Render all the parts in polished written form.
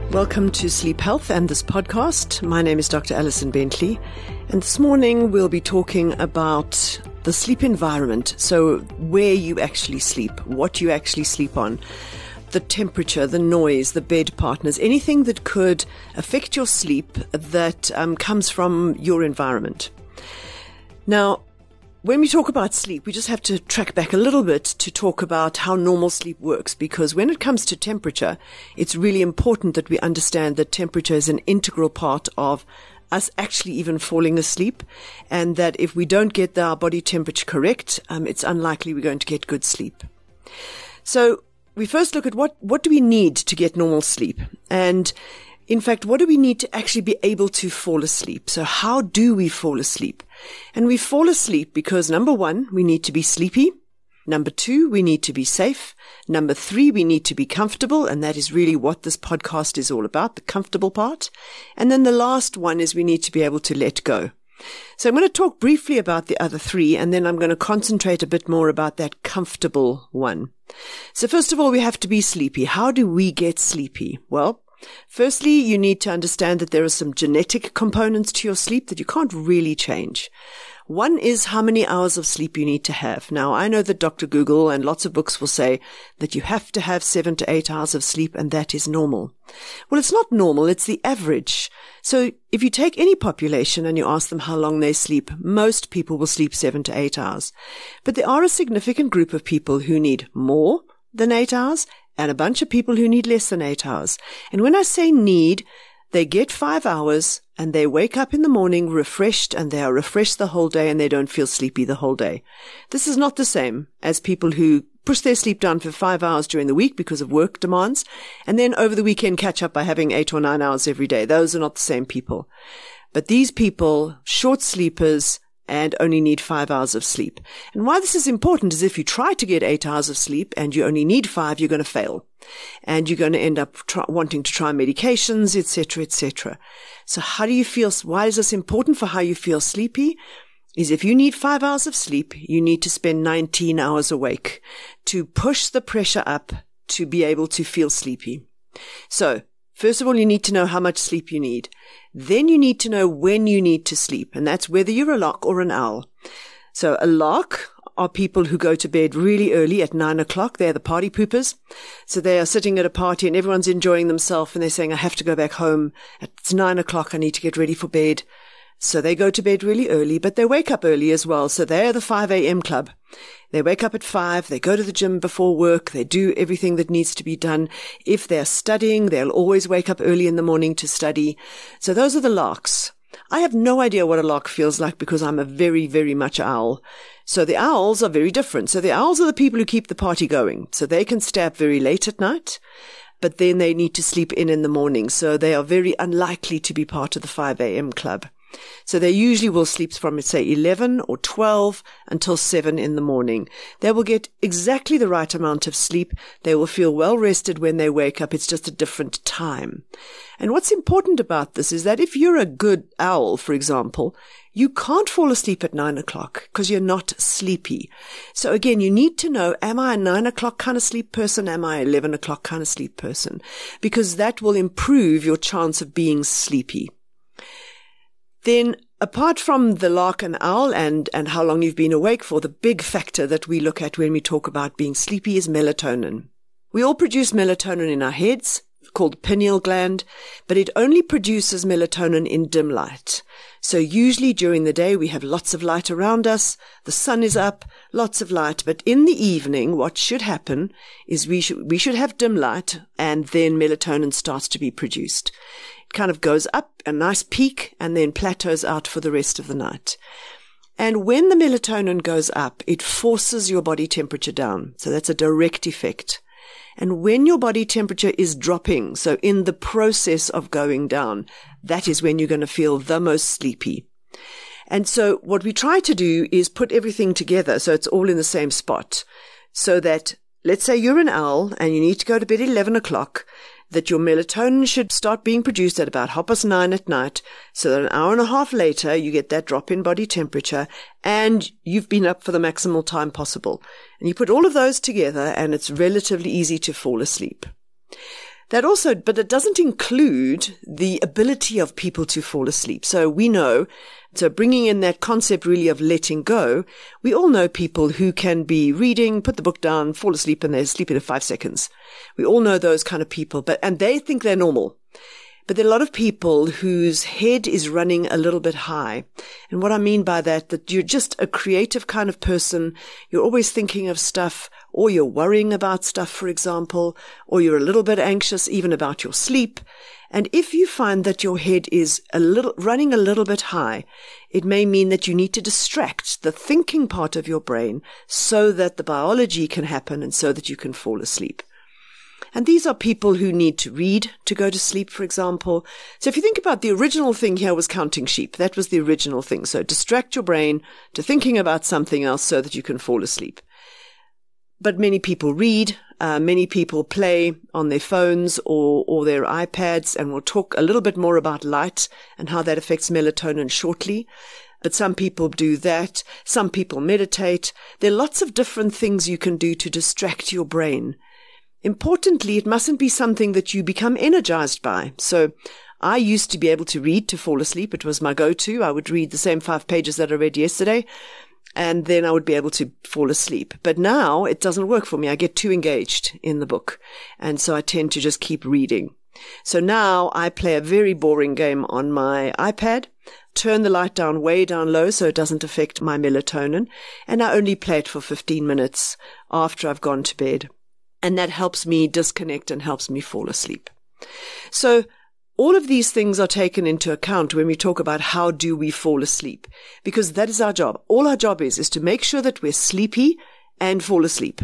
Welcome to Sleep Health and this podcast. My name is Dr. Alison Bentley, and this morning we'll be talking about the sleep environment. So where you actually sleep, what you actually sleep on, the temperature, the noise, the bed partners, anything that could affect your sleep that comes from your environment. Now, when we talk about sleep, we just have to track back a little bit to talk about how normal sleep works, because when it comes to temperature, it's really important that we understand that temperature is an integral part of us actually even falling asleep, and that if we don't get our body temperature correct, it's unlikely we're going to get good sleep. So we first look at what do we need to get normal sleep? And in fact, what do we need to actually be able to fall asleep? So how do we fall asleep? And we fall asleep because, number one, we need to be sleepy. Number two, we need to be safe. Number three, we need to be comfortable. And that is really what this podcast is all about, the comfortable part. And then the last one is we need to be able to let go. So I'm going to talk briefly about the other three, and then I'm going to concentrate a bit more about that comfortable one. So first of all, we have to be sleepy. How do we get sleepy? Well, firstly, you need to understand that there are some genetic components to your sleep that you can't really change. One is how many hours of sleep you need to have. Now, I know that Dr. Google and lots of books will say that you have to have 7 to 8 hours of sleep, and that is normal. Well, it's not normal. It's the average. So if you take any population and you ask them how long they sleep, most people will sleep 7 to 8 hours. But there are a significant group of people who need more than 8 hours and a bunch of people who need less than 8 hours. And when I say need, they get 5 hours and they wake up in the morning refreshed, and they are refreshed the whole day and they don't feel sleepy the whole day. This is not the same as people who push their sleep down for 5 hours during the week because of work demands, and then over the weekend catch up by having 8 or 9 hours every day. Those are not the same people. But these people, short sleepers, and only need 5 hours of sleep. And why this is important is if you try to get 8 hours of sleep and you only need 5, you're going to fail. And you're going to end up wanting to try medications, etc., etc. So how do you feel? Why is this important for how you feel sleepy? Is if you need 5 hours of sleep, you need to spend 19 hours awake to push the pressure up to be able to feel sleepy. So, first of all, you need to know how much sleep you need. Then you need to know when you need to sleep, and that's whether you're a lark or an owl. So a lark are people who go to bed really early at 9 o'clock. They're the party poopers. So they are sitting at a party and everyone's enjoying themselves, and they're saying, I have to go back home. It's 9 o'clock. I need to get ready for bed. So they go to bed really early, but they wake up early as well. So they're the 5 a.m. club. They wake up at 5. They go to the gym before work. They do everything that needs to be done. If they're studying, they'll always wake up early in the morning to study. So those are the larks. I have no idea what a lark feels like because I'm a very, very much owl. So the owls are very different. So the owls are the people who keep the party going. So they can stay up very late at night, but then they need to sleep in the morning. So they are very unlikely to be part of the 5 a.m. club. So they usually will sleep from, say, 11 or 12 until 7 in the morning. They will get exactly the right amount of sleep. They will feel well rested when they wake up. It's just a different time. And what's important about this is that if you're a good owl, for example, you can't fall asleep at 9 o'clock because you're not sleepy. So again, you need to know, am I a 9 o'clock kind of sleep person? Am I an 11 o'clock kind of sleep person? Because that will improve your chance of being sleepy. Then, apart from the lark and owl and how long you've been awake for, the big factor that we look at when we talk about being sleepy is melatonin. We all produce melatonin in our heads, called the pineal gland, but it only produces melatonin in dim light. So usually during the day we have lots of light around us, the sun is up, lots of light, but in the evening what should happen is we should have dim light, and then melatonin starts to be produced. Kind of goes up, a nice peak, and then plateaus out for the rest of the night. And when the melatonin goes up, it forces your body temperature down. So that's a direct effect. And when your body temperature is dropping, so in the process of going down, that is when you're going to feel the most sleepy. And so what we try to do is put everything together so it's all in the same spot. So that, let's say you're an owl and you need to go to bed at 11 o'clock, that your melatonin should start being produced at about 9:30 at night, so that an hour and a half later you get that drop in body temperature and you've been up for the maximal time possible. And you put all of those together and it's relatively easy to fall asleep. But it doesn't include the ability of people to fall asleep. So we know, so bringing in that concept really of letting go, we all know people who can be reading, put the book down, fall asleep, and they're sleeping in 5 seconds. We all know those kind of people, and they think they're normal. But there are a lot of people whose head is running a little bit high. And what I mean by that you're just a creative kind of person. You're always thinking of stuff, or you're worrying about stuff, for example, or you're a little bit anxious even about your sleep. And if you find that your head is running a little bit high, it may mean that you need to distract the thinking part of your brain so that the biology can happen and so that you can fall asleep. And these are people who need to read to go to sleep, for example. So if you think about the original thing here was counting sheep. That was the original thing. So distract your brain to thinking about something else so that you can fall asleep. But many people read, many people play on their phones or their iPads, and we'll talk a little bit more about light and how that affects melatonin shortly. But some people do that. Some people meditate. There are lots of different things you can do to distract your brain. Importantly, it mustn't be something that you become energized by. So I used to be able to read to fall asleep. It was my go-to. I would read the same 5 pages that I read yesterday, and then I would be able to fall asleep. But now it doesn't work for me. I get too engaged in the book, and so I tend to just keep reading. So now I play a very boring game on my iPad, turn the light down way down low so it doesn't affect my melatonin, and I only play it for 15 minutes after I've gone to bed. And that helps me disconnect and helps me fall asleep. So all of these things are taken into account when we talk about how do we fall asleep, because that is our job. All our job is to make sure that we're sleepy and fall asleep.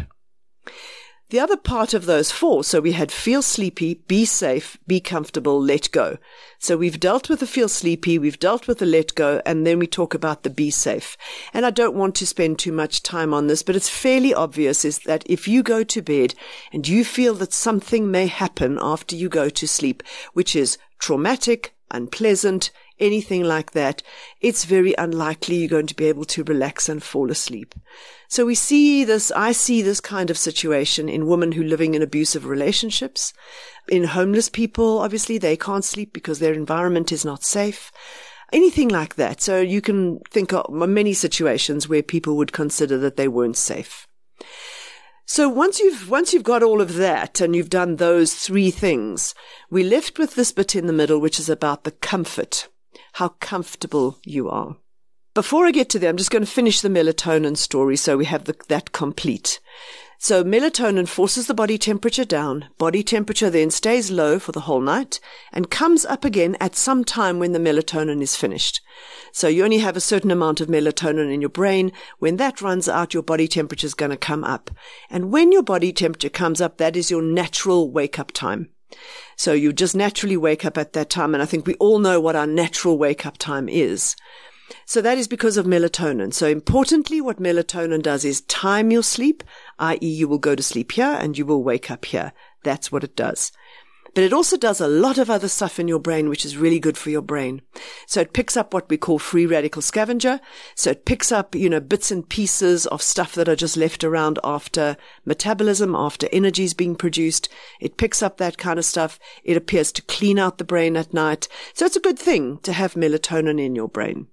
The other part of those 4, so we had feel sleepy, be safe, be comfortable, let go. So we've dealt with the feel sleepy, we've dealt with the let go, and then we talk about the be safe. And I don't want to spend too much time on this, but it's fairly obvious is that if you go to bed and you feel that something may happen after you go to sleep, which is traumatic, unpleasant, anything like that, it's very unlikely you're going to be able to relax and fall asleep. So I see this kind of situation in women who are living in abusive relationships, in homeless people. Obviously, they can't sleep because their environment is not safe. Anything like that. So you can think of many situations where people would consider that they weren't safe. So once you've got all of that and you've done those 3 things, we're left with this bit in the middle, which is about the comfort, how comfortable you are. Before I get to that, I'm just going to finish the melatonin story so we have that complete. So melatonin forces the body temperature down. Body temperature then stays low for the whole night and comes up again at some time when the melatonin is finished. So you only have a certain amount of melatonin in your brain. When that runs out, your body temperature is going to come up. And when your body temperature comes up, that is your natural wake-up time. So you just naturally wake up at that time. And I think we all know what our natural wake-up time is. So that is because of melatonin. So importantly, what melatonin does is time your sleep, i.e. you will go to sleep here and you will wake up here. That's what it does. But it also does a lot of other stuff in your brain, which is really good for your brain. So it picks up what we call free radical scavenger. So it picks up, bits and pieces of stuff that are just left around after metabolism, after energy is being produced. It picks up that kind of stuff. It appears to clean out the brain at night. So it's a good thing to have melatonin in your brain.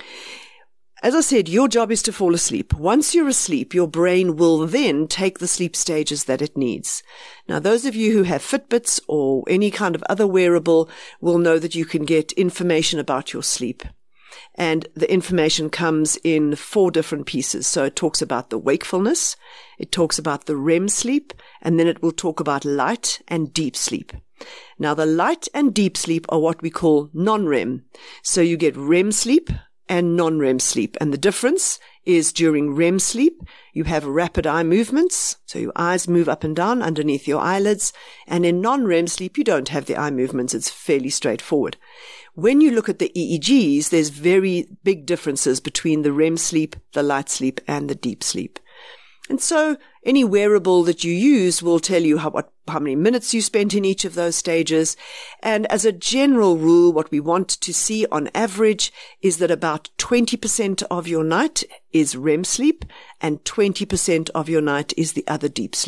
As I said, your job is to fall asleep. Once you're asleep, your brain will then take the sleep stages that it needs. Now, those of you who have Fitbits or any kind of other wearable will know that you can get information about your sleep. And the information comes in 4 different pieces. So it talks about the wakefulness, it talks about the REM sleep, and then it will talk about light and deep sleep. Now, the light and deep sleep are what we call non-REM. So you get REM sleep and non-REM sleep. And the difference is during REM sleep, you have rapid eye movements. So your eyes move up and down underneath your eyelids. And in non-REM sleep, you don't have the eye movements. It's fairly straightforward. When you look at the EEGs, there's very big differences between the REM sleep, the light sleep, and the deep sleep. And so any wearable that you use will tell you how many minutes you spent in each of those stages. And as a general rule, what we want to see on average is that about 20% of your night is REM sleep and 20% of your night is the other deep sleep.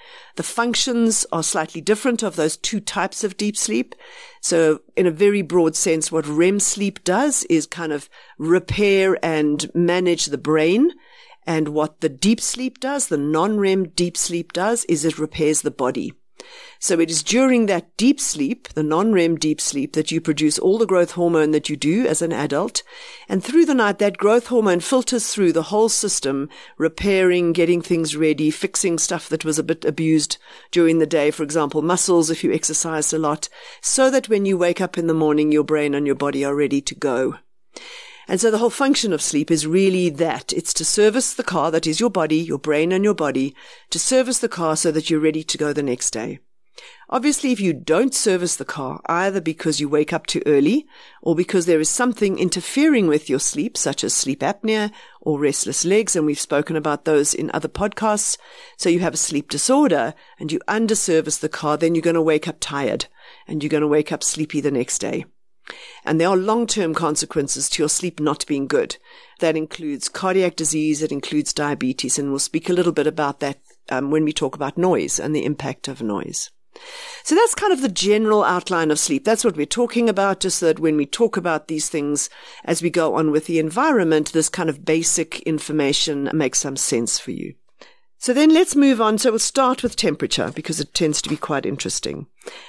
The functions are slightly different of those two types of deep sleep. So in a very broad sense, what REM sleep does is kind of repair and manage the brain. And what the deep sleep does, the non-REM deep sleep does, is it repairs the body. So it is during that deep sleep, the non-REM deep sleep, that you produce all the growth hormone that you do as an adult. And through the night, that growth hormone filters through the whole system, repairing, getting things ready, fixing stuff that was a bit abused during the day, for example, muscles if you exercised a lot, so that when you wake up in the morning, your brain and your body are ready to go. And so the whole function of sleep is really that. It's to service the car, that is your body, your brain and your body, to service the car so that you're ready to go the next day. Obviously, if you don't service the car, either because you wake up too early or because there is something interfering with your sleep, such as sleep apnea or restless legs, and we've spoken about those in other podcasts, so you have a sleep disorder and you underservice the car, then you're going to wake up tired and you're going to wake up sleepy the next day. And there are long-term consequences to your sleep not being good. That includes cardiac disease, it includes diabetes, and we'll speak a little bit about that when we talk about noise and the impact of noise. So that's kind of the general outline of sleep. That's what we're talking about, just so that when we talk about these things as we go on with the environment, this kind of basic information makes some sense for you. So then let's move on. So we'll start with temperature because it tends to be quite interesting.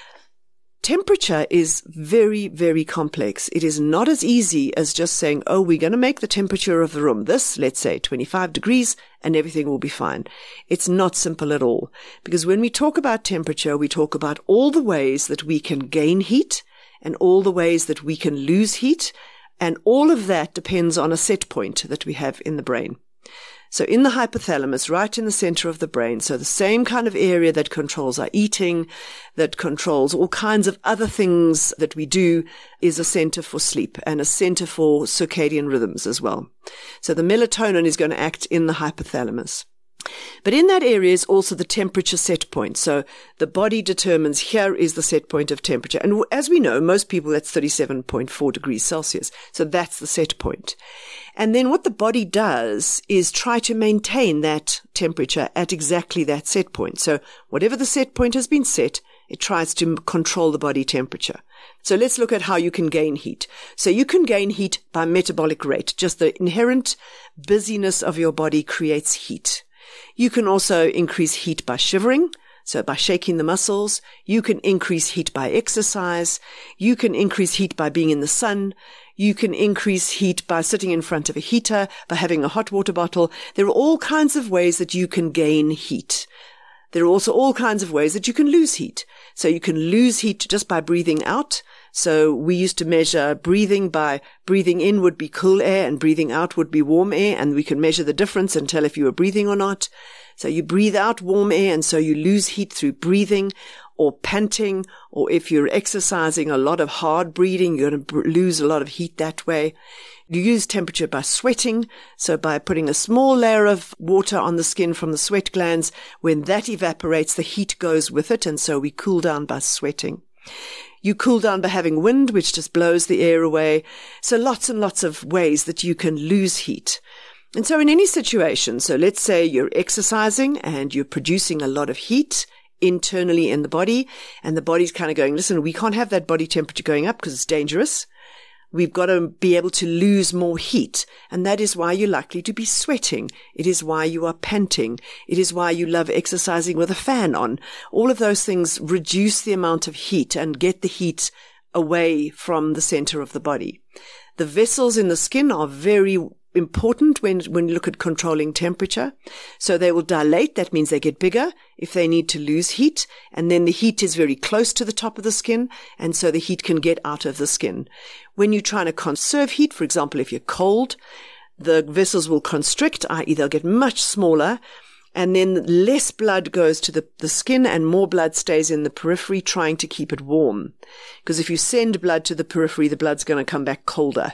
Temperature is very, very complex. It is not as easy as just saying, oh, we're going to make the temperature of the room this, let's say 25 degrees, and everything will be fine. It's not simple at all. Because when we talk about temperature, we talk about all the ways that we can gain heat and all the ways that we can lose heat. And all of that depends on a set point that we have in the brain. So in the hypothalamus, right in the center of the brain, so the same kind of area that controls our eating, that controls all kinds of other things that we do, is a center for sleep and a center for circadian rhythms as well. So the melatonin is going to act in the hypothalamus. But in that area is also the temperature set point. So the body determines here is the set point of temperature. And as we know, most people, that's 37.4 degrees Celsius. So that's the set point. And then what the body does is try to maintain that temperature at exactly that set point. So whatever the set point has been set, it tries to control the body temperature. So let's look at how you can gain heat. So you can gain heat by metabolic rate. Just the inherent busyness of your body creates heat. You can also increase heat by shivering, so by shaking the muscles. You can increase heat by exercise. You can increase heat by being in the sun. You can increase heat by sitting in front of a heater, by having a hot water bottle. There are all kinds of ways that you can gain heat. There are also all kinds of ways that you can lose heat. So you can lose heat just by breathing out. So we used to measure breathing by breathing in would be cool air and breathing out would be warm air, and we can measure the difference and tell if you were breathing or not. So you breathe out warm air and so you lose heat through breathing or panting, or if you're exercising a lot of hard breathing, you're going to lose a lot of heat that way. You use temperature by sweating, so by putting a small layer of water on the skin from the sweat glands. When that evaporates, the heat goes with it, and so we cool down by sweating. You cool down by having wind, which just blows the air away. So lots and lots of ways that you can lose heat. And so in any situation, so let's say you're exercising and you're producing a lot of heat internally in the body, and the body's kind of going, listen, we can't have that body temperature going up because it's dangerous. We've got to be able to lose more heat, and that is why you're likely to be sweating. It is why you are panting. It is why you love exercising with a fan on. All of those things reduce the amount of heat and get the heat away from the center of the body. The vessels in the skin are very important when you look at controlling temperature. So they will dilate. That means they get bigger if they need to lose heat. And then the heat is very close to the top of the skin. And so the heat can get out of the skin. When you're trying to conserve heat, for example, if you're cold, the vessels will constrict, i.e. they'll get much smaller. And then less blood goes to the skin and more blood stays in the periphery trying to keep it warm. Because if you send blood to the periphery, the blood's going to come back colder.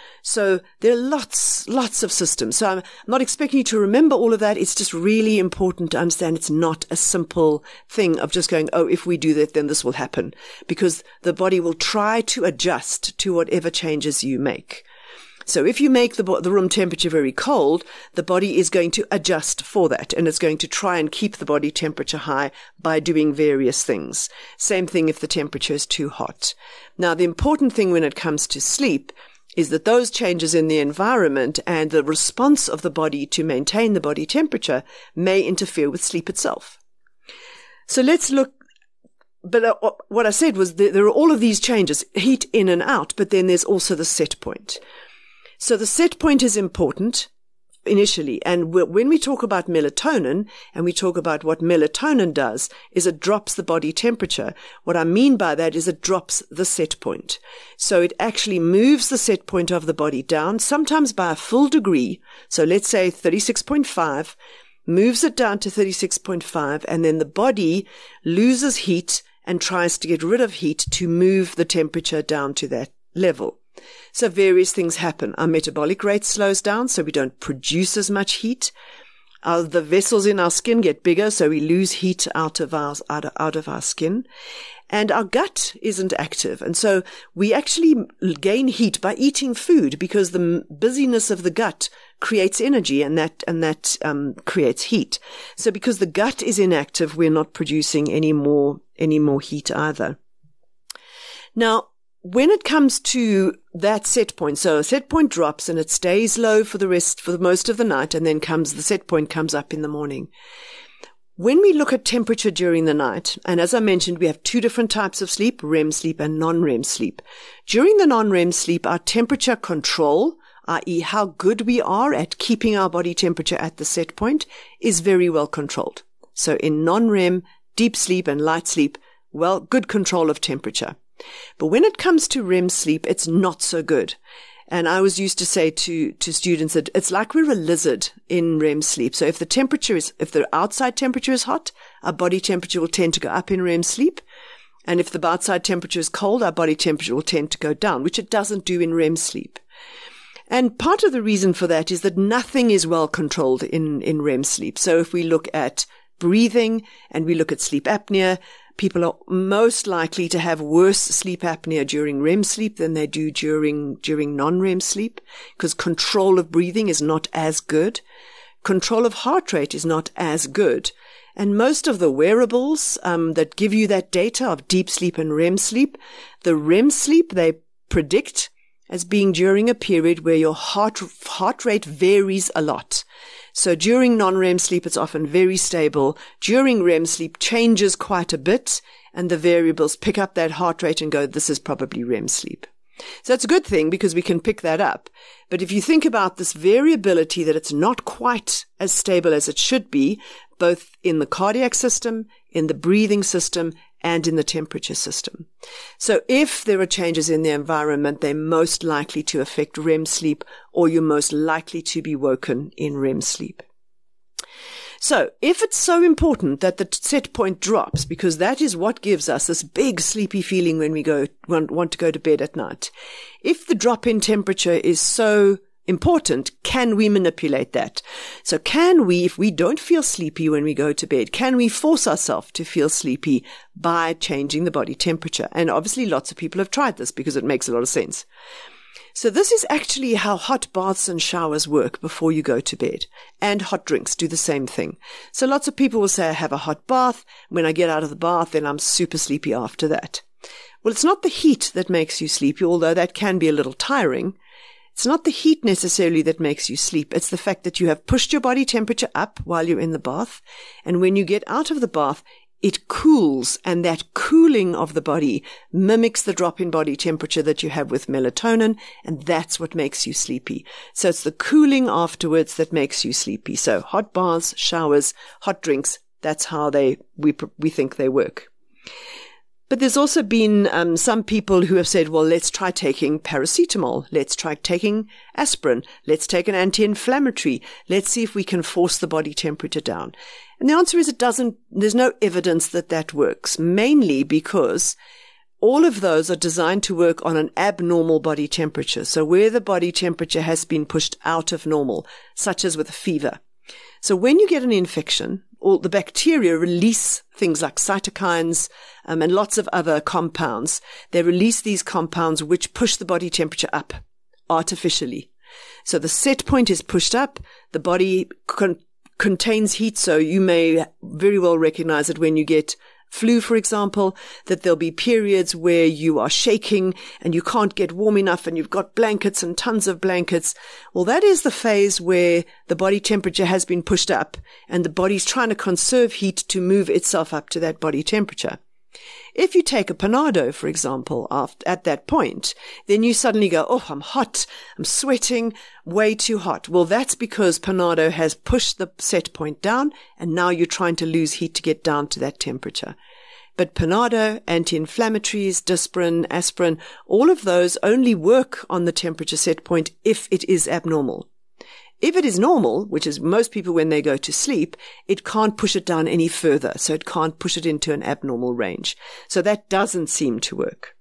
So there are lots of systems. So I'm not expecting you to remember all of that. It's just really important to understand it's not a simple thing of just going, oh, if we do that, then this will happen. Because the body will try to adjust to whatever changes you make. So if you make the room temperature very cold, the body is going to adjust for that, and it's going to try and keep the body temperature high by doing various things. Same thing if the temperature is too hot. Now, the important thing when it comes to sleep is that those changes in the environment and the response of the body to maintain the body temperature may interfere with sleep itself. So let's look. But what I said was there are all of these changes, heat in and out, but then there's also the set point. So the set point is important initially. And when we talk about melatonin and we talk about what melatonin does is it drops the body temperature. What I mean by that is it drops the set point. So it actually moves the set point of the body down, sometimes by a full degree. So let's say 36.5, moves it down to 36.5, and then the body loses heat and tries to get rid of heat to move the temperature down to that level. So various things happen. Our metabolic rate slows down, so we don't produce as much heat. The vessels in our skin get bigger, so we lose heat out of our skin. And our gut isn't active. And so we actually gain heat by eating food because the busyness of the gut creates energy and that creates heat. So because the gut is inactive, we're not producing any more heat either. Now, when it comes to that set point, so a set point drops and it stays low for most of the night, and then the set point comes up in the morning. When we look at temperature during the night, and as I mentioned, we have two different types of sleep, REM sleep and non-REM sleep. During the non-REM sleep, our temperature control, i.e. how good we are at keeping our body temperature at the set point, is very well controlled. So in non-REM, deep sleep and light sleep, good control of temperature. But when it comes to REM sleep, it's not so good. And I was used to say to students that it's like we're a lizard in REM sleep. So if the outside temperature is hot, our body temperature will tend to go up in REM sleep. And if the outside temperature is cold, our body temperature will tend to go down, which it doesn't do in REM sleep. And part of the reason for that is that nothing is well controlled in REM sleep. So if we look at breathing and we look at sleep apnea, people are most likely to have worse sleep apnea during REM sleep than they do during non-REM sleep, because control of breathing is not as good. Control of heart rate is not as good. And most of the wearables that give you that data of deep sleep and REM sleep, the REM sleep they predict as being during a period where your heart rate varies a lot. So during non-REM sleep, it's often very stable. During REM sleep, changes quite a bit, and the variables pick up that heart rate and go, this is probably REM sleep. So it's a good thing because we can pick that up. But if you think about this variability that it's not quite as stable as it should be, both in the cardiac system, in the breathing system, and in the temperature system. So if there are changes in the environment, they're most likely to affect REM sleep, or you're most likely to be woken in REM sleep. So if it's so important that the set point drops, because that is what gives us this big sleepy feeling when we want to go to bed at night, if the drop in temperature is so important, can we manipulate that? So can we, if we don't feel sleepy when we go to bed, can we force ourselves to feel sleepy by changing the body temperature? And obviously lots of people have tried this because it makes a lot of sense. So this is actually how hot baths and showers work before you go to bed. And hot drinks do the same thing. So lots of people will say, I have a hot bath. When I get out of the bath, then I'm super sleepy after that. Well, it's not the heat that makes you sleepy, although that can be a little tiring. It's not the heat necessarily that makes you sleep. It's the fact that you have pushed your body temperature up while you're in the bath. And when you get out of the bath, it cools, and that cooling of the body mimics the drop in body temperature that you have with melatonin, and that's what makes you sleepy. So it's the cooling afterwards that makes you sleepy. So hot baths, showers, hot drinks, that's how we think they work. But there's also been some people who have said, well, let's try taking paracetamol. Let's try taking aspirin. Let's take an anti-inflammatory. Let's see if we can force the body temperature down. And the answer is there's no evidence that works, mainly because all of those are designed to work on an abnormal body temperature. So where the body temperature has been pushed out of normal, such as with a fever. So when you get an infection, all the bacteria release things like cytokines and lots of other compounds. They release these compounds which push the body temperature up artificially. So the set point is pushed up. The body contains heat. So you may very well recognize it when you get flu, for example, that there'll be periods where you are shaking and you can't get warm enough and you've got blankets and tons of blankets. Well, that is the phase where the body temperature has been pushed up and the body's trying to conserve heat to move itself up to that body temperature. If you take a Panado, for example, at that point, then you suddenly go, oh, I'm hot, I'm sweating, way too hot. Well, that's because Panado has pushed the set point down, and now you're trying to lose heat to get down to that temperature. But Panado, anti-inflammatories, Disprin, aspirin, all of those only work on the temperature set point if it is abnormal. If it is normal, which is most people when they go to sleep, it can't push it down any further, so it can't push it into an abnormal range. So that doesn't seem to work.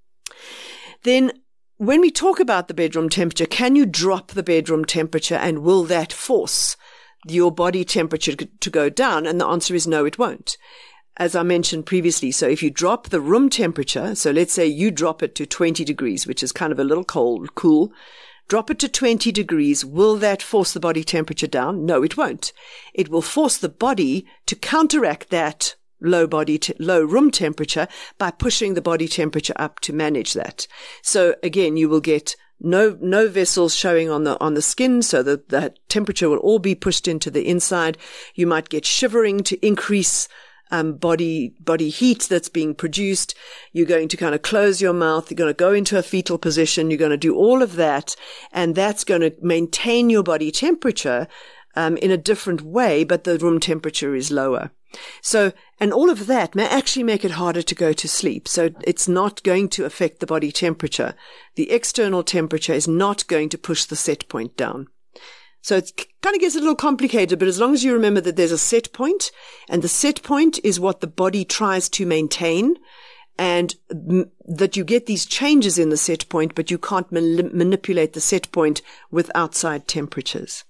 Then when we talk about the bedroom temperature, can you drop the bedroom temperature and will that force your body temperature to go down? And the answer is no, it won't. As I mentioned previously, so if you drop the room temperature, so let's say you drop it to 20 degrees, which is kind of a little cool, drop it to 20 degrees. Will that force the body temperature down? No, it won't. It will force the body to counteract that low room temperature by pushing the body temperature up to manage that. So again, you will get no vessels showing on the skin, so the temperature will all be pushed into the inside. You might get shivering to increase body heat that's being produced. You're going to kind of close your mouth. You're going to go into a fetal position. You're going to do all of that. And that's going to maintain your body temperature, in a different way, but the room temperature is lower. So, and all of that may actually make it harder to go to sleep. So it's not going to affect the body temperature. The external temperature is not going to push the set point down. So it kind of gets a little complicated, but as long as you remember that there's a set point, and the set point is what the body tries to maintain, and that you get these changes in the set point, but you can't manipulate the set point with outside temperatures.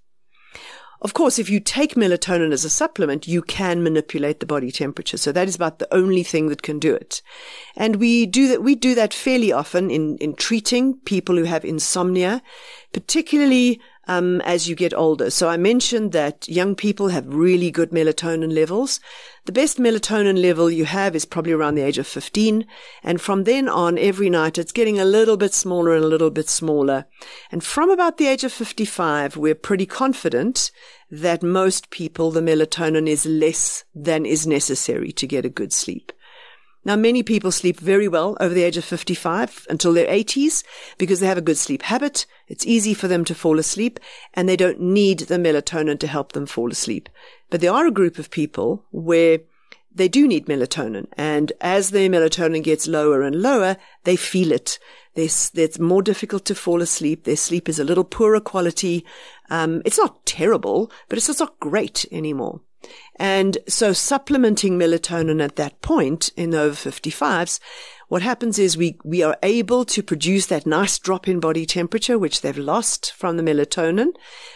Of course, if you take melatonin as a supplement, you can manipulate the body temperature. So that is about the only thing that can do it. And we do that fairly often in treating people who have insomnia, particularly as you get older. So I mentioned that young people have really good melatonin levels. The best melatonin level you have is probably around the age of 15. And from then on, every night, it's getting a little bit smaller and a little bit smaller. And from about the age of 55, we're pretty confident that most people, the melatonin is less than is necessary to get a good sleep. Now, many people sleep very well over the age of 55 until their 80s because they have a good sleep habit. It's easy for them to fall asleep and they don't need the melatonin to help them fall asleep. But there are a group of people where they do need melatonin, and as their melatonin gets lower and lower, they feel it. It's more difficult to fall asleep. Their sleep is a little poorer quality. It's not terrible, but it's just not great anymore. And so supplementing melatonin at that point in the over 55s, what happens is we are able to produce that nice drop in body temperature, which they've lost from the melatonin,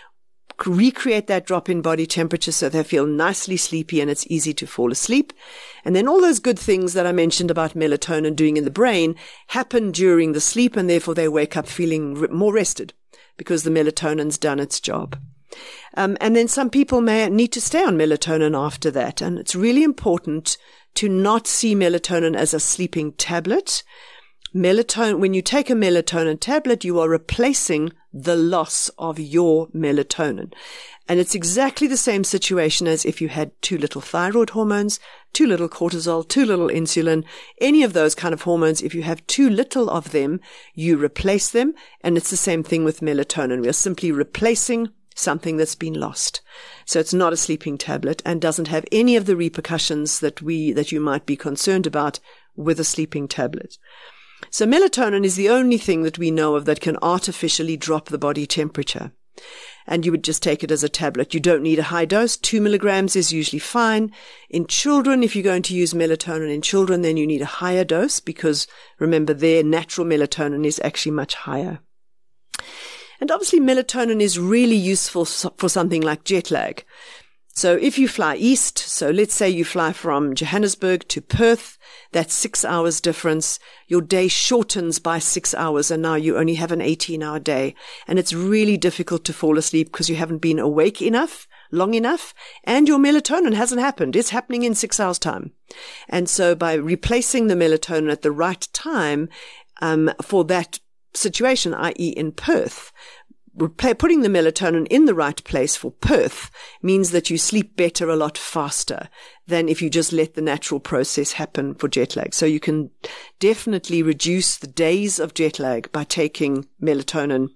recreate that drop in body temperature so they feel nicely sleepy and it's easy to fall asleep. And then all those good things that I mentioned about melatonin doing in the brain happen during the sleep, and therefore they wake up feeling more rested because the melatonin's done its job. And then some people may need to stay on melatonin after that. And it's really important to not see melatonin as a sleeping tablet. Melatonin, when you take a melatonin tablet, you are replacing the loss of your melatonin. And it's exactly the same situation as if you had too little thyroid hormones, too little cortisol, too little insulin, any of those kind of hormones. If you have too little of them, you replace them. And it's the same thing with melatonin. We are simply replacing something that's been lost. So it's not a sleeping tablet and doesn't have any of the repercussions that you might be concerned about with a sleeping tablet. So melatonin is the only thing that we know of that can artificially drop the body temperature. And you would just take it as a tablet. You don't need a high dose. 2 milligrams is usually fine. In children, if you're going to use melatonin in children, then you need a higher dose because remember their natural melatonin is actually much higher. And obviously melatonin is really useful for something like jet lag. So if you fly east, so let's say you fly from Johannesburg to Perth, that's 6 hours difference. Your day shortens by 6 hours, and now you only have an 18-hour day. And it's really difficult to fall asleep because you haven't been awake enough, long enough, and your melatonin hasn't happened. It's happening in 6 hours' time. And so by replacing the melatonin at the right time for that situation, i.e. in Perth, putting the melatonin in the right place for Perth means that you sleep better a lot faster than if you just let the natural process happen for jet lag. So you can definitely reduce the days of jet lag by taking melatonin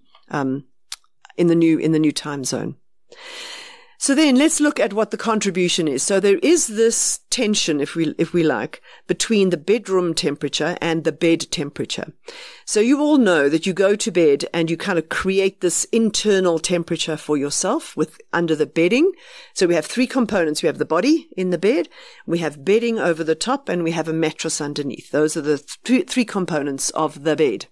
in the new time zone. So then let's look at what the contribution is. So there is this tension, if we like, between the bedroom temperature and the bed temperature. So you all know that you go to bed and you kind of create this internal temperature for yourself under the bedding. So we have three components. We have the body in the bed, we have bedding over the top, and we have a mattress underneath. Those are the three components of the bed.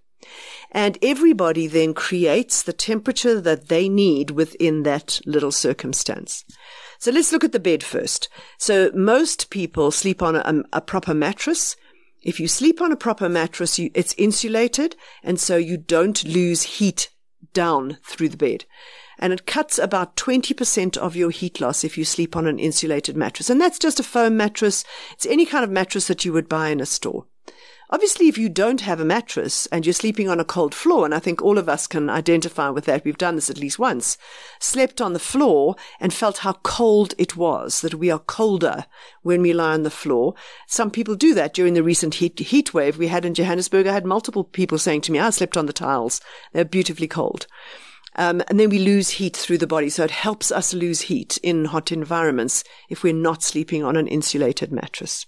And everybody then creates the temperature that they need within that little circumstance. So let's look at the bed first. So most people sleep on a proper mattress. If you sleep on a proper mattress, it's insulated, and so you don't lose heat down through the bed. And it cuts about 20% of your heat loss if you sleep on an insulated mattress. And that's just a foam mattress. It's any kind of mattress that you would buy in a store. Obviously, if you don't have a mattress and you're sleeping on a cold floor, and I think all of us can identify with that, we've done this at least once, slept on the floor and felt how cold it was, that we are colder when we lie on the floor. Some people do that during the recent heat wave we had in Johannesburg. I had multiple people saying to me, I slept on the tiles. They're beautifully cold. And then we lose heat through the body. So it helps us lose heat in hot environments if we're not sleeping on an insulated mattress.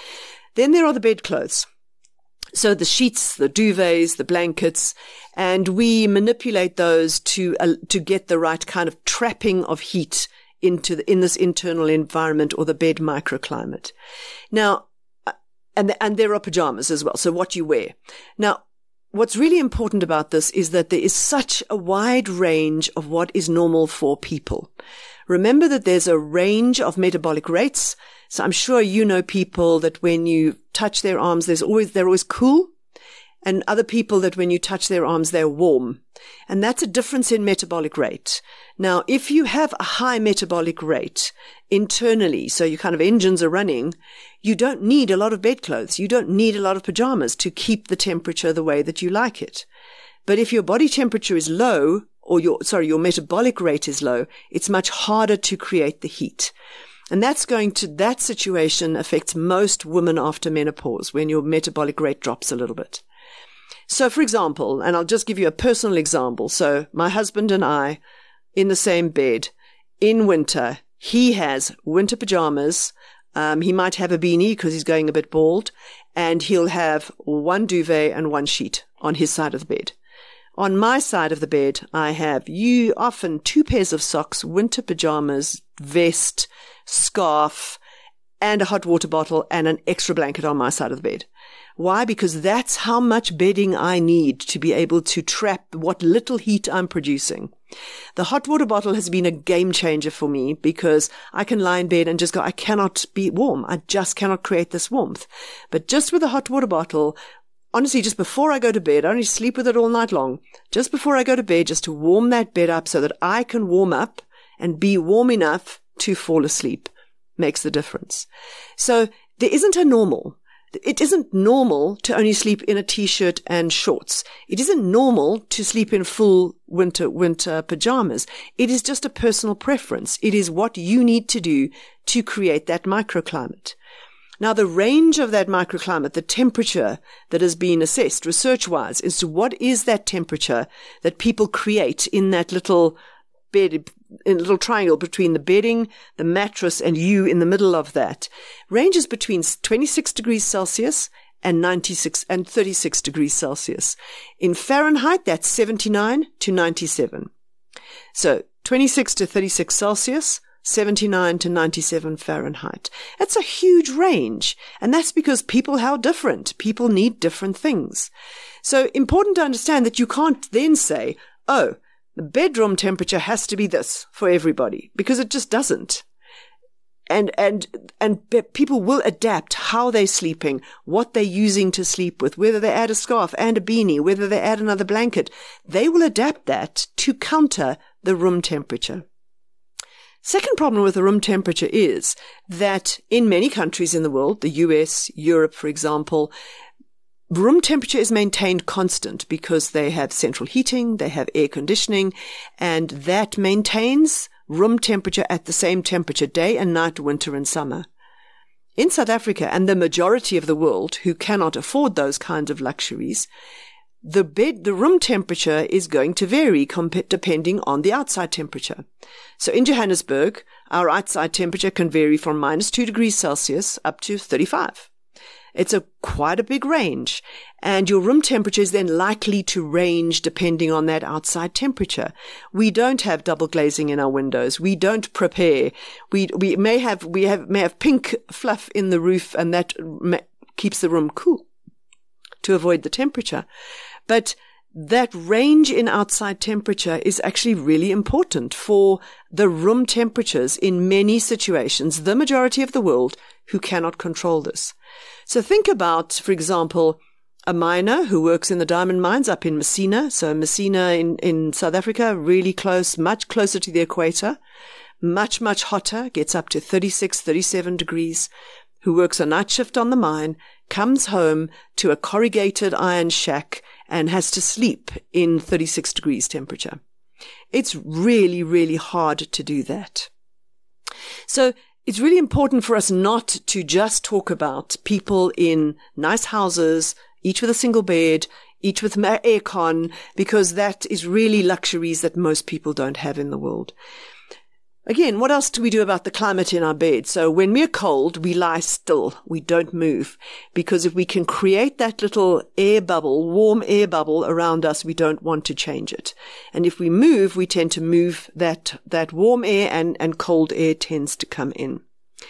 Then there are the bedclothes. So the sheets, the duvets, the blankets, and we manipulate those to get the right kind of trapping of heat in this internal environment, or the bed microclimate. Now, and there are pajamas as well. So what you wear. Now, what's really important about this is that there is such a wide range of what is normal for people. Remember that there's a range of metabolic rates. So I'm sure you know people that when you touch their arms, they're always cool, and other people that when you touch their arms, they're warm. And that's a difference in metabolic rate. Now, if you have a high metabolic rate internally, so your kind of engines are running, you don't need a lot of bedclothes. You don't need a lot of pajamas to keep the temperature the way that you like it. But if your body temperature is low, or your metabolic rate is low, it's much harder to create the heat. And that situation affects most women after menopause, when your metabolic rate drops a little bit. So for example, and I'll just give you a personal example. So my husband and I, in the same bed, in winter, he has winter pajamas. He might have a beanie because he's going a bit bald, and he'll have one duvet and one sheet on his side of the bed. On my side of the bed, I have often 2 pairs of socks, winter pajamas, vest, scarf, and a hot water bottle, and an extra blanket on my side of the bed. Why? Because that's how much bedding I need to be able to trap what little heat I'm producing. The hot water bottle has been a game changer for me, because I can lie in bed and just go, I cannot be warm. I just cannot create this warmth. But just with a hot water bottle, honestly, just before I go to bed, I only sleep with it all night long. Just before I go to bed, just to warm that bed up so that I can warm up and be warm enough to fall asleep, makes the difference. So there isn't a normal. It isn't normal to only sleep in a t-shirt and shorts. It isn't normal to sleep in full winter pajamas. It is just a personal preference. It is what you need to do to create that microclimate. Now, the range of that microclimate, the temperature that has been assessed research-wise, is to what is that temperature that people create in that little bed, in a little triangle between the bedding, the mattress, and you in the middle of that, ranges between 26 degrees Celsius and 36 degrees Celsius. In Fahrenheit, that's 79 to 97. So 26 to 36 Celsius, 79 to 97 Fahrenheit. That's a huge range. And that's because people are different. People need different things. So important to understand that you can't then say, oh, the bedroom temperature has to be this for everybody, because it just doesn't. people will adapt how they're sleeping, what they're using to sleep with, whether they add a scarf and a beanie, whether they add another blanket. They will adapt that to counter the room temperature. Second problem with the room temperature is that in many countries in the world, the US, Europe, for example, room temperature is maintained constant because they have central heating, they have air conditioning, and that maintains room temperature at the same temperature day and night, winter and summer. In South Africa and the majority of the world who cannot afford those kinds of luxuries, the room temperature is going to vary depending on the outside temperature. So in Johannesburg, our outside temperature can vary from -2 degrees Celsius up to 35. It's quite a big range, and your room temperature is then likely to range depending on that outside temperature. We don't have double glazing in our windows. We don't prepare. We may have pink fluff in the roof, and that keeps the room cool to avoid the temperature. But that range in outside temperature is actually really important for the room temperatures in many situations, the majority of the world who cannot control this. So think about, for example, a miner who works in the diamond mines up in Messina. So Messina in South Africa, really close, much closer to the equator, much, much hotter, gets up to 36, 37 degrees, who works a night shift on the mine, comes home to a corrugated iron shack and has to sleep in 36 degrees temperature. It's really, really hard to do that. So it's really important for us not to just talk about people in nice houses, each with a single bed, each with aircon, because that is really luxuries that most people don't have in the world. Again, what else do we do about the climate in our bed? So when we're cold, we lie still. We don't move. Because if we can create that little air bubble, warm air bubble around us, we don't want to change it. And if we move, we tend to move that warm air and cold air tends to come in.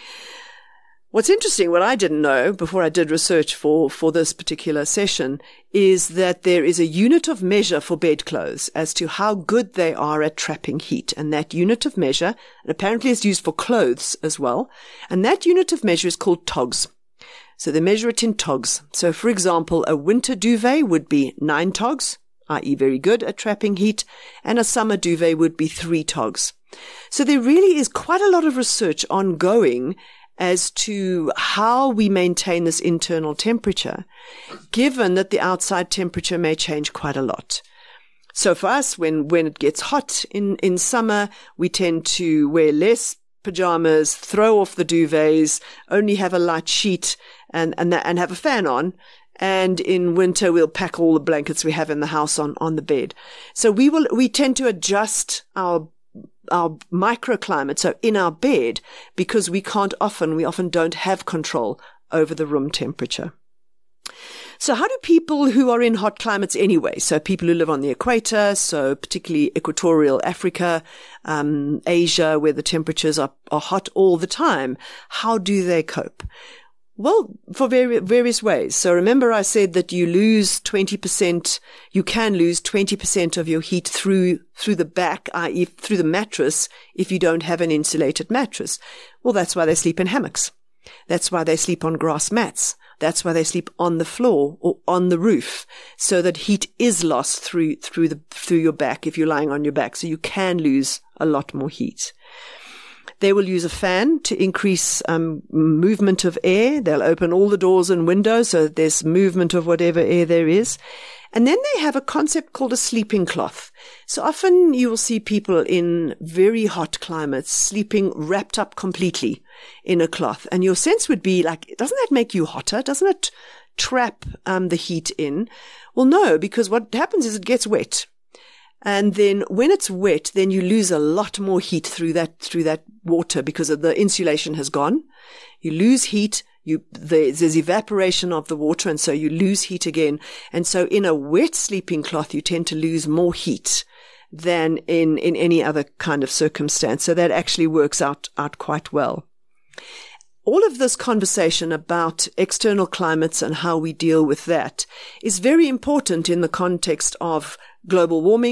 What's interesting, what I didn't know before I did research for this particular session, is that there is a unit of measure for bedclothes as to how good they are at trapping heat. And that unit of measure, and apparently is used for clothes as well, and that unit of measure is called togs. So they measure it in togs. So for example, a winter duvet would be 9 togs, i.e. very good at trapping heat, and a summer duvet would be 3 togs. So there really is quite a lot of research ongoing as to how we maintain this internal temperature, given that the outside temperature may change quite a lot. So for us, when it gets hot in summer, we tend to wear less pajamas, throw off the duvets, only have a light sheet and have a fan on. And in winter, we'll pack all the blankets we have in the house on the bed. So we tend to adjust our microclimate, so in our bed, because we often don't have control over the room temperature. So how do people who are in hot climates anyway, so people who live on the equator, so particularly equatorial Africa, Asia, where the temperatures are hot all the time, how do they cope? Well, for various ways. So remember I said that you can lose 20% of your heat through the back, i.e. through the mattress, if you don't have an insulated mattress. Well, that's why they sleep in hammocks. That's why they sleep on grass mats. That's why they sleep on the floor or on the roof, so that heat is lost through your back if you're lying on your back. So you can lose a lot more heat. They will use a fan to increase movement of air. They'll open all the doors and windows so that there's movement of whatever air there is. And then they have a concept called a sleeping cloth. So often you will see people in very hot climates sleeping wrapped up completely in a cloth. And your sense would be like, doesn't that make you hotter? Doesn't it trap the heat in? Well, no, because what happens is it gets wet. And then when it's wet, then you lose a lot more heat through that water because the insulation has gone. You lose heat. There's evaporation of the water, and so you lose heat again. And so in a wet sleeping cloth, you tend to lose more heat than in any other kind of circumstance. So that actually works out quite well. All of this conversation about external climates and how we deal with that is very important in the context of global warming,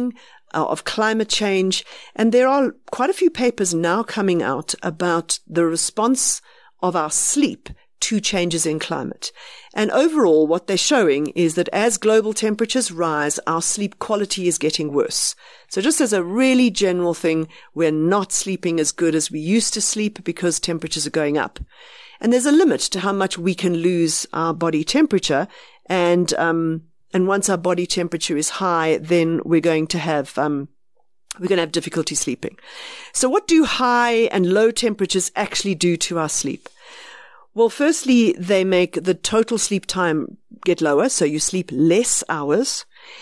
of climate change. And there are quite a few papers now coming out about the response of our sleep to changes in climate. And overall, what they're showing is that as global temperatures rise, our sleep quality is getting worse. So just as a really general thing, we're not sleeping as good as we used to sleep because temperatures are going up. And there's a limit to how much we can lose our body temperature. And once our body temperature is high, then we're going to have difficulty sleeping. So what do high and low temperatures actually do to our sleep? Well, firstly, they make the total sleep time get lower, so you sleep less hours.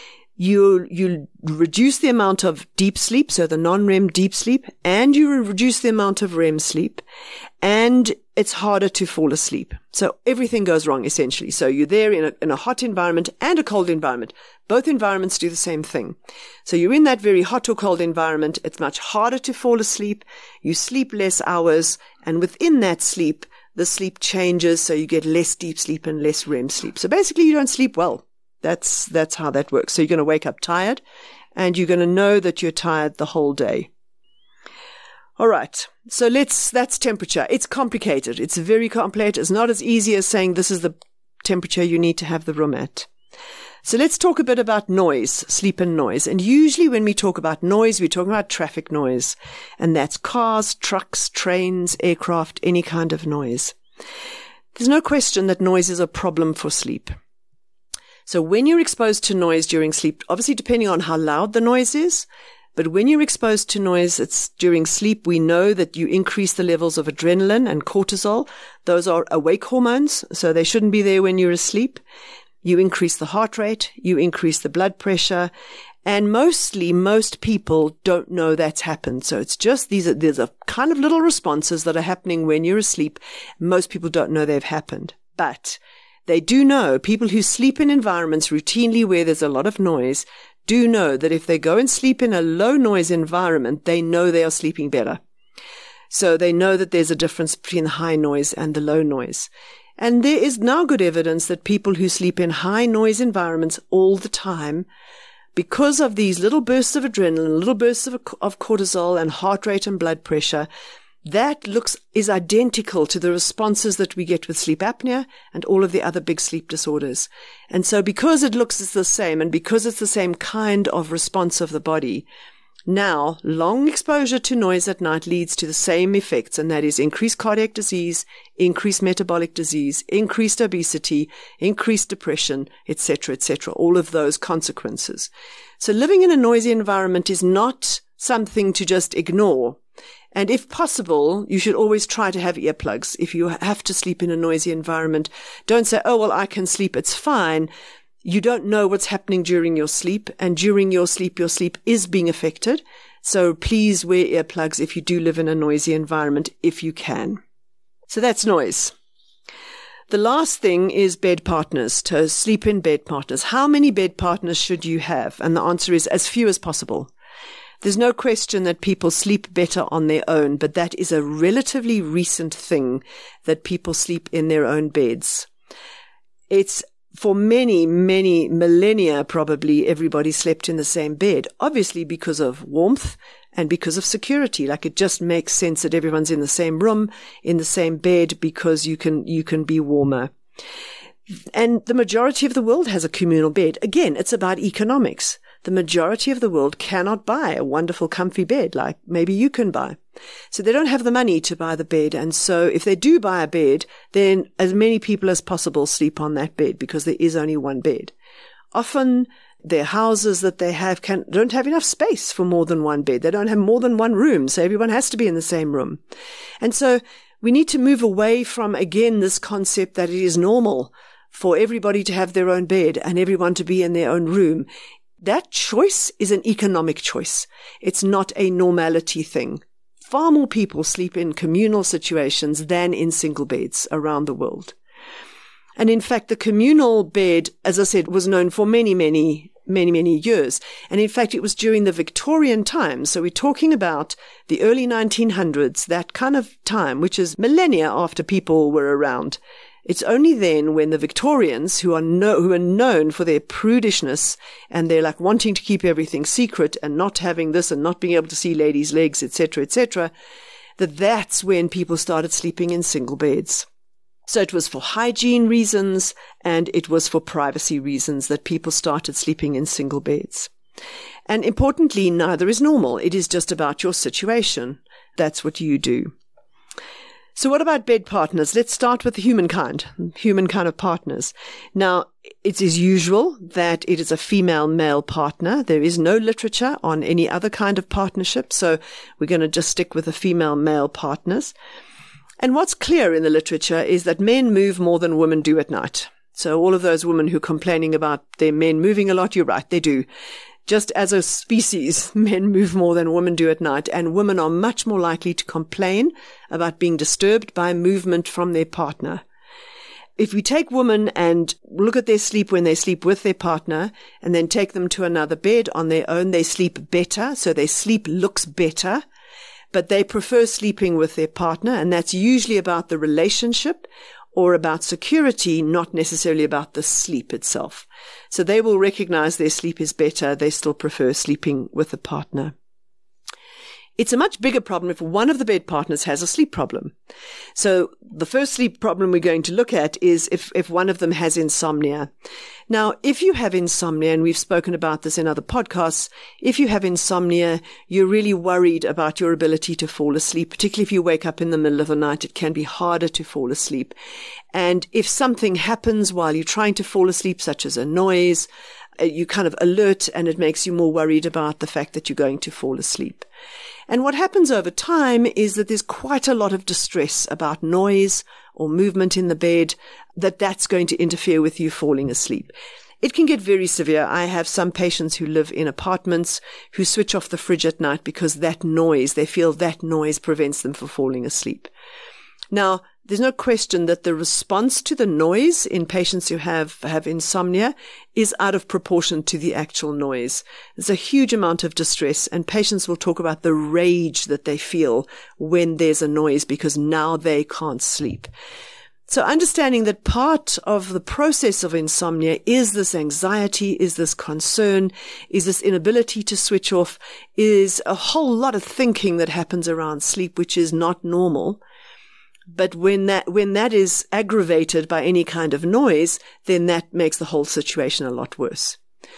You reduce the amount of deep sleep, so the non-REM deep sleep, and you reduce the amount of REM sleep, and it's harder to fall asleep. So everything goes wrong, essentially. So you're there in a hot environment and a cold environment. Both environments do the same thing. So you're in that very hot or cold environment. It's much harder to fall asleep. You sleep less hours, and within that sleep, the sleep changes, so you get less deep sleep and less REM sleep. So basically, you don't sleep well. That's how that works. So you're going to wake up tired, and you're going to know that you're tired the whole day. All right. So that's temperature. It's complicated. It's very complicated. It's not as easy as saying this is the temperature you need to have the room at. So let's talk a bit about noise, sleep and noise. And usually when we talk about noise, we're talking about traffic noise. And that's cars, trucks, trains, aircraft, any kind of noise. There's no question that noise is a problem for sleep. So when you're exposed to noise during sleep, obviously depending on how loud the noise is, but when you're exposed to noise, it's during sleep, we know that you increase the levels of adrenaline and cortisol. Those are awake hormones, so they shouldn't be there when you're asleep. You increase the heart rate, you increase the blood pressure, and most people don't know that's happened. So it's just there's a kind of little responses that are happening when you're asleep. Most people don't know they've happened, but they do know, people who sleep in environments routinely where there's a lot of noise do know that if they go and sleep in a low noise environment, they know they are sleeping better. So they know that there's a difference between the high noise and the low noise. And there is now good evidence that people who sleep in high noise environments all the time, because of these little bursts of adrenaline, little bursts of cortisol and heart rate and blood pressure, that is identical to the responses that we get with sleep apnea and all of the other big sleep disorders. And so because it looks the same and because it's the same kind of response of the body, now long exposure to noise at night leads to the same effects, and that is increased cardiac disease, increased metabolic disease, increased obesity, increased depression, etc., all of those consequences. So living in a noisy environment is not something to just ignore. And if possible, you should always try to have earplugs. If you have to sleep in a noisy environment, don't say, oh, well, I can sleep, it's fine. You don't know what's happening during your sleep, and during your sleep is being affected. So please wear earplugs if you do live in a noisy environment, if you can. So that's noise. The last thing is bed partners, to sleep in bed partners. How many bed partners should you have? And the answer is as few as possible. There's no question that people sleep better on their own, but that is a relatively recent thing that people sleep in their own beds. It's for many, many millennia, probably everybody slept in the same bed, obviously because of warmth and because of security. Like it just makes sense that everyone's in the same room, in the same bed, because you can be warmer. And the majority of the world has a communal bed. Again, it's about economics. The majority of the world cannot buy a wonderful, comfy bed like maybe you can buy. So they don't have the money to buy the bed. And so if they do buy a bed, then as many people as possible sleep on that bed because there is only one bed. Often their houses that they have don't have enough space for more than one bed. They don't have more than one room. So everyone has to be in the same room. And so we need to move away from, again, this concept that it is normal for everybody to have their own bed and everyone to be in their own room. That choice is an economic choice. It's not a normality thing. Far more people sleep in communal situations than in single beds around the world. And in fact, the communal bed, as I said, was known for many, many years. And in fact, it was during the Victorian times. So we're talking about the early 1900s, that kind of time, which is millennia after people were around. It's only then when the Victorians, who are known for their prudishness and they're like wanting to keep everything secret and not having this and not being able to see ladies' legs, etc., that's when people started sleeping in single beds. So it was for hygiene reasons and it was for privacy reasons that people started sleeping in single beds. And importantly, neither is normal. It is just about your situation. That's what you do. So what about bed partners? Let's start with the human kind of partners. Now, it is usual that it is a female-male partner. There is no literature on any other kind of partnership, so we're going to just stick with the female-male partners. And what's clear in the literature is that men move more than women do at night. So all of those women who are complaining about their men moving a lot, you're right, they do. Just as a species, men move more than women do at night, and women are much more likely to complain about being disturbed by movement from their partner. If we take women and look at their sleep when they sleep with their partner and then take them to another bed on their own, they sleep better, so their sleep looks better, but they prefer sleeping with their partner, and that's usually about the relationship or about security, not necessarily about the sleep itself. So they will recognize their sleep is better. They still prefer sleeping with a partner. It's a much bigger problem if one of the bed partners has a sleep problem. So the first sleep problem we're going to look at is if one of them has insomnia. Now, if you have insomnia, and we've spoken about this in other podcasts, if you have insomnia, you're really worried about your ability to fall asleep, particularly if you wake up in the middle of the night. It can be harder to fall asleep. And if something happens while you're trying to fall asleep, such as a noise, you kind of alert, and it makes you more worried about the fact that you're going to fall asleep. And what happens over time is that there's quite a lot of distress about noise or movement in the bed, that's going to interfere with you falling asleep. It can get very severe. I have some patients who live in apartments who switch off the fridge at night because they feel that noise prevents them from falling asleep. Now, there's no question that the response to the noise in patients who have insomnia is out of proportion to the actual noise. There's a huge amount of distress, and patients will talk about the rage that they feel when there's a noise because now they can't sleep. So understanding that part of the process of insomnia is this anxiety, is this concern, is this inability to switch off, is a whole lot of thinking that happens around sleep, which is not normal. But when that is aggravated by any kind of noise, then that makes the whole situation a lot worse.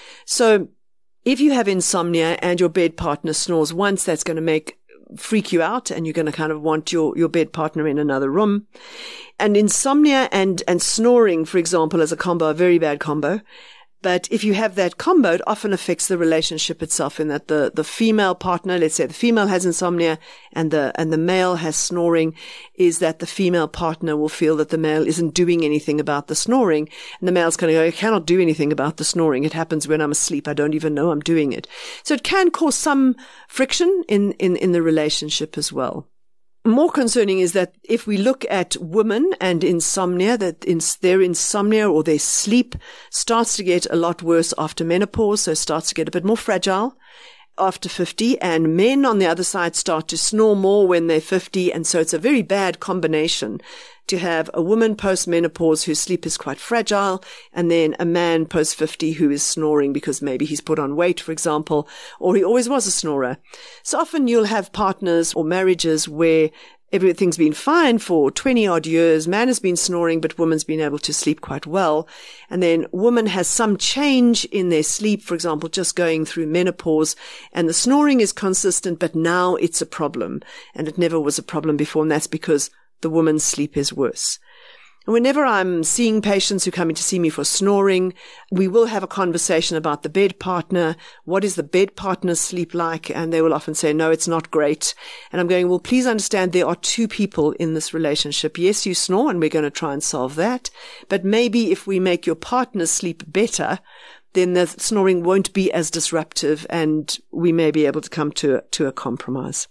So if you have insomnia and your bed partner snores once, that's going to freak you out, and you're going to kind of want your bed partner in another room. And insomnia and snoring, for example, as a combo, a very bad combo. But if you have that combo, it often affects the relationship itself, in that the female partner, let's say the female has insomnia and the male has snoring, is that the female partner will feel that the male isn't doing anything about the snoring. And the male's kind of go, I cannot do anything about the snoring. It happens when I'm asleep. I don't even know I'm doing it. So it can cause some friction in the relationship as well. More concerning is that if we look at women and insomnia, their insomnia or their sleep starts to get a lot worse after menopause, so starts to get a bit more fragile after 50, and men on the other side start to snore more when they're 50, and so it's a very bad combination to have a woman post-menopause whose sleep is quite fragile, and then a man post-50 who is snoring because maybe he's put on weight, for example, or he always was a snorer. So often you'll have partners or marriages where everything's been fine for 20-odd years. Man has been snoring, but woman's been able to sleep quite well. And then woman has some change in their sleep, for example, just going through menopause, and the snoring is consistent, but now it's a problem. And it never was a problem before, and that's because the woman's sleep is worse. And whenever I'm seeing patients who come in to see me for snoring, we will have a conversation about the bed partner. What is the bed partner's sleep like? And they will often say, no, it's not great. And I'm going, well, please understand there are two people in this relationship. Yes, you snore, and we're going to try and solve that. But maybe if we make your partner's sleep better, then the snoring won't be as disruptive, and we may be able to come to a compromise.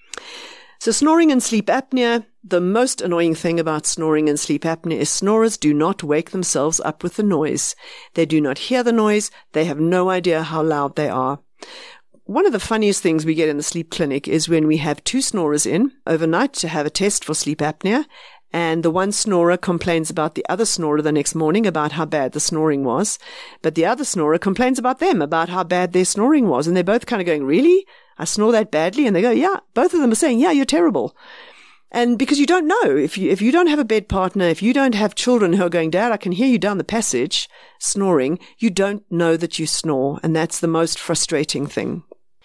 So snoring and sleep apnea, the most annoying thing about snoring and sleep apnea is snorers do not wake themselves up with the noise. They do not hear the noise. They have no idea how loud they are. One of the funniest things we get in the sleep clinic is when we have two snorers in overnight to have a test for sleep apnea, And the one snorer complains about the other snorer the next morning about how bad the snoring was. But the other snorer complains about them, about how bad their snoring was. And they're both kind of going, really? I snore that badly? And they go, yeah. Both of them are saying, yeah, you're terrible. And because you don't know, if you don't have a bed partner, if you don't have children who are going, Dad, I can hear you down the passage snoring, you don't know that you snore. And that's the most frustrating thing.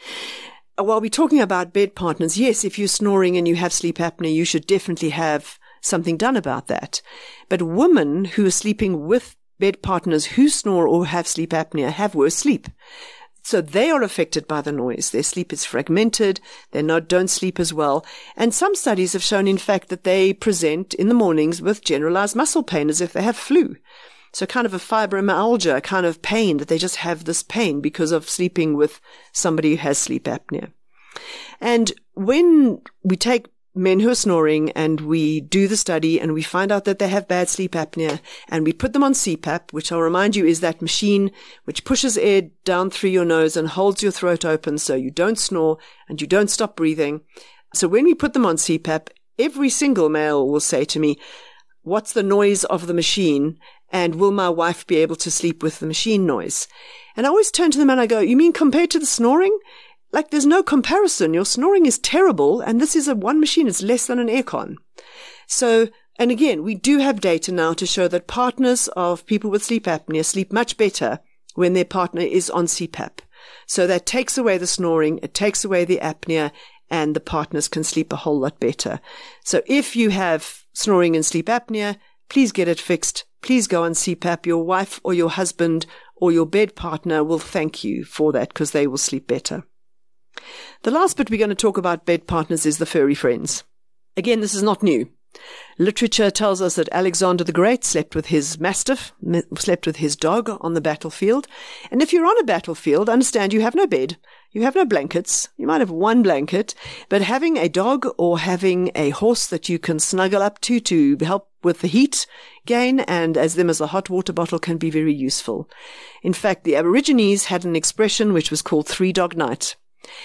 While we're talking about bed partners, yes, if you're snoring and you have sleep apnea, you should definitely have something done about that. But women who are sleeping with bed partners who snore or have sleep apnea have worse sleep. So they are affected by the noise. Their sleep is fragmented. They don't sleep as well. And some studies have shown, in fact, that they present in the mornings with generalized muscle pain as if they have flu. So kind of a fibromyalgia kind of pain, that they just have this pain because of sleeping with somebody who has sleep apnea. And when we take men who are snoring and we do the study and we find out that they have bad sleep apnea and we put them on CPAP, which I'll remind you is that machine which pushes air down through your nose and holds your throat open so you don't snore and you don't stop breathing. So when we put them on CPAP, every single male will say to me, what's the noise of the machine? And will my wife be able to sleep with the machine noise? And I always turn to them and I go, you mean compared to the snoring? Like, there's no comparison. Your snoring is terrible, and this is one machine. It's less than an aircon. So, and again, we do have data now to show that partners of people with sleep apnea sleep much better when their partner is on CPAP. So that takes away the snoring, it takes away the apnea, and the partners can sleep a whole lot better. So if you have snoring and sleep apnea, please get it fixed. Please go on CPAP. Your wife or your husband or your bed partner will thank you for that because they will sleep better. The last bit we're going to talk about bed partners is the furry friends. Again, this is not new. Literature tells us that Alexander the Great slept with his mastiff, slept with his dog on the battlefield. And if you're on a battlefield, understand you have no bed, you have no blankets, you might have one blanket, but having a dog or having a horse that you can snuggle up to help with the heat gain and as them as a hot water bottle can be very useful. In fact, the Aborigines had an expression which was called Three Dog Night.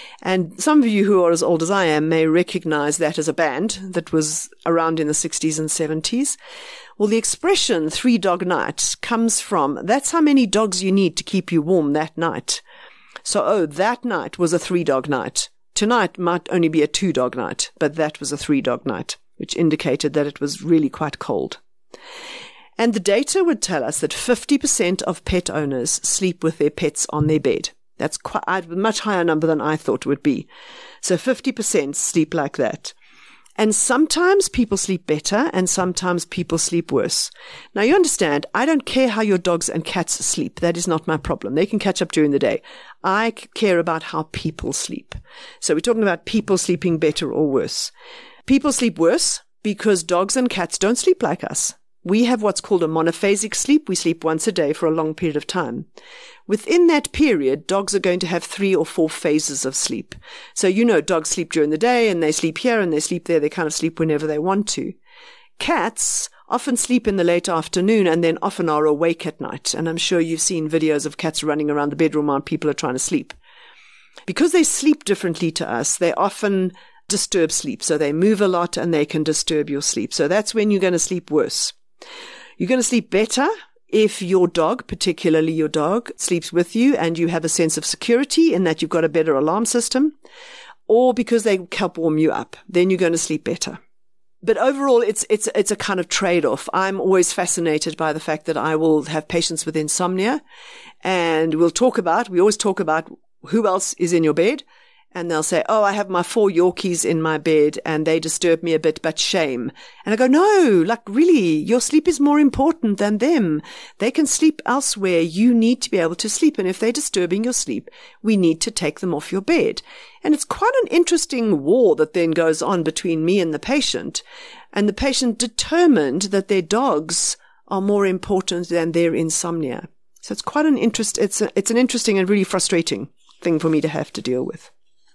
And some of you who are as old as I am may recognize that as a band that was around in the 60s and 70s. Well, the expression Three Dog Night comes from, that's how many dogs you need to keep you warm that night. So, that night was a 3-dog night. Tonight might only be a 2-dog night, but that was a 3-dog night, which indicated that it was really quite cold. And the data would tell us that 50% of pet owners sleep with their pets on their bed. That's quite a much higher number than I thought it would be. So 50% sleep like that. And sometimes people sleep better and sometimes people sleep worse. Now you understand, I don't care how your dogs and cats sleep. That is not my problem. They can catch up during the day. I care about how people sleep. So we're talking about people sleeping better or worse. People sleep worse because dogs and cats don't sleep like us. We have what's called a monophasic sleep. We sleep once a day for a long period of time. Within that period, dogs are going to have 3 or 4 phases of sleep. So, dogs sleep during the day and they sleep here and they sleep there. They kind of sleep whenever they want to. Cats often sleep in the late afternoon and then often are awake at night. And I'm sure you've seen videos of cats running around the bedroom while people are trying to sleep. Because they sleep differently to us, they often disturb sleep. So they move a lot and they can disturb your sleep. So that's when you're going to sleep worse. You're going to sleep better if your dog, particularly your dog, sleeps with you and you have a sense of security in that you've got a better alarm system, or because they help warm you up. Then you're going to sleep better. But overall, it's a kind of trade-off. I'm always fascinated by the fact that I will have patients with insomnia and we always talk about who else is in your bed. And they'll say, I have my 4 Yorkies in my bed and they disturb me a bit, but shame. And I go, no, really, your sleep is more important than them. They can sleep elsewhere. You need to be able to sleep. And if they're disturbing your sleep, we need to take them off your bed. And it's quite an interesting war that then goes on between me and the patient. And the patient determined that their dogs are more important than their insomnia. So it's quite it's an interesting and really frustrating thing for me to have to deal with.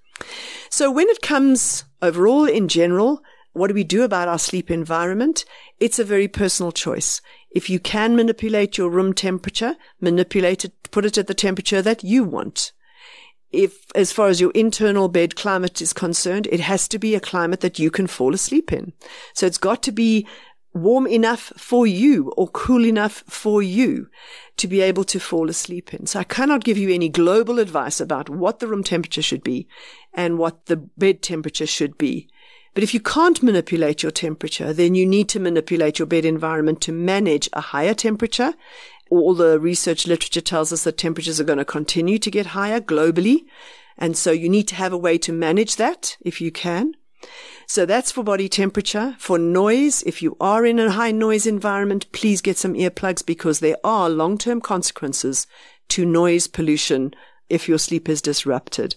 So when it comes overall in general, what do we do about our sleep environment? It's a very personal choice. If you can manipulate your room temperature, manipulate it, put it at the temperature that you want. If, as far as your internal bed climate is concerned, it has to be a climate that you can fall asleep in. So it's got to be warm enough for you or cool enough for you to be able to fall asleep in. So I cannot give you any global advice about what the room temperature should be and what the bed temperature should be. But if you can't manipulate your temperature, then you need to manipulate your bed environment to manage a higher temperature. All the research literature tells us that temperatures are going to continue to get higher globally. And so you need to have a way to manage that if you can. So that's for body temperature. For noise, if you are in a high noise environment, please get some earplugs because there are long-term consequences to noise pollution if your sleep is disrupted.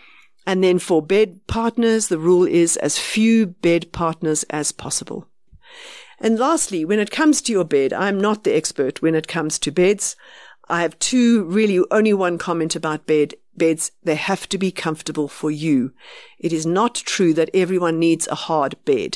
And then for bed partners, the rule is as few bed partners as possible. And lastly, when it comes to your bed, I'm not the expert when it comes to beds. I have only one comment about beds. They have to be comfortable for you. It is not true that everyone needs a hard bed.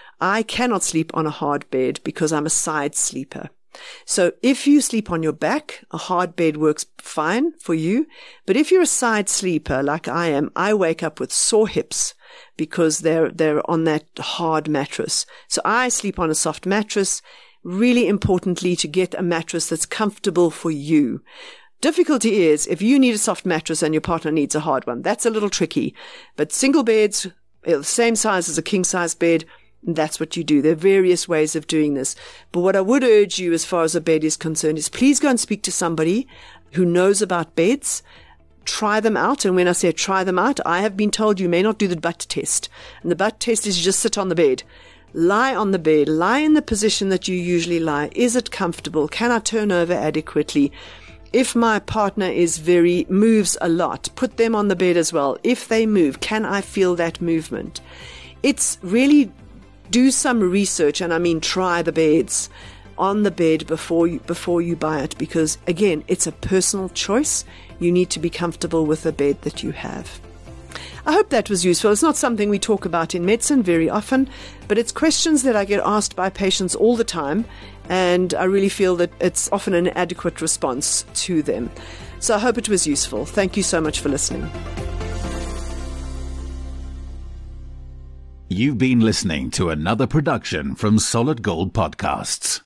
I cannot sleep on a hard bed because I'm a side sleeper. So if you sleep on your back, a hard bed works fine for you. But if you're a side sleeper like I am, I wake up with sore hips because they're on that hard mattress. So I sleep on a soft mattress. Really importantly, to get a mattress that's comfortable for you. Difficulty is if you need a soft mattress and your partner needs a hard one. That's a little tricky. But single beds, the same size as a king size bed, that's what you do. There are various ways of doing this. But what I would urge you as far as a bed is concerned is please go and speak to somebody who knows about beds. Try them out. And when I say try them out, I have been told you may not do the butt test. And the butt test is you just sit on the bed. Lie on the bed. Lie in the position that you usually lie. Is it comfortable? Can I turn over adequately? If my partner moves a lot, put them on the bed as well. If they move, can I feel that movement? It's really do some research, and I mean try the beds on the bed before you buy it, because again, it's a personal choice. You need to be comfortable with the bed that you have. I hope that was useful. It's not something we talk about in medicine very often, but it's questions that I get asked by patients all the time, and I really feel that it's often an adequate response to them. So I hope it was useful. Thank you so much for listening. You've been listening to another production from Solid Gold Podcasts.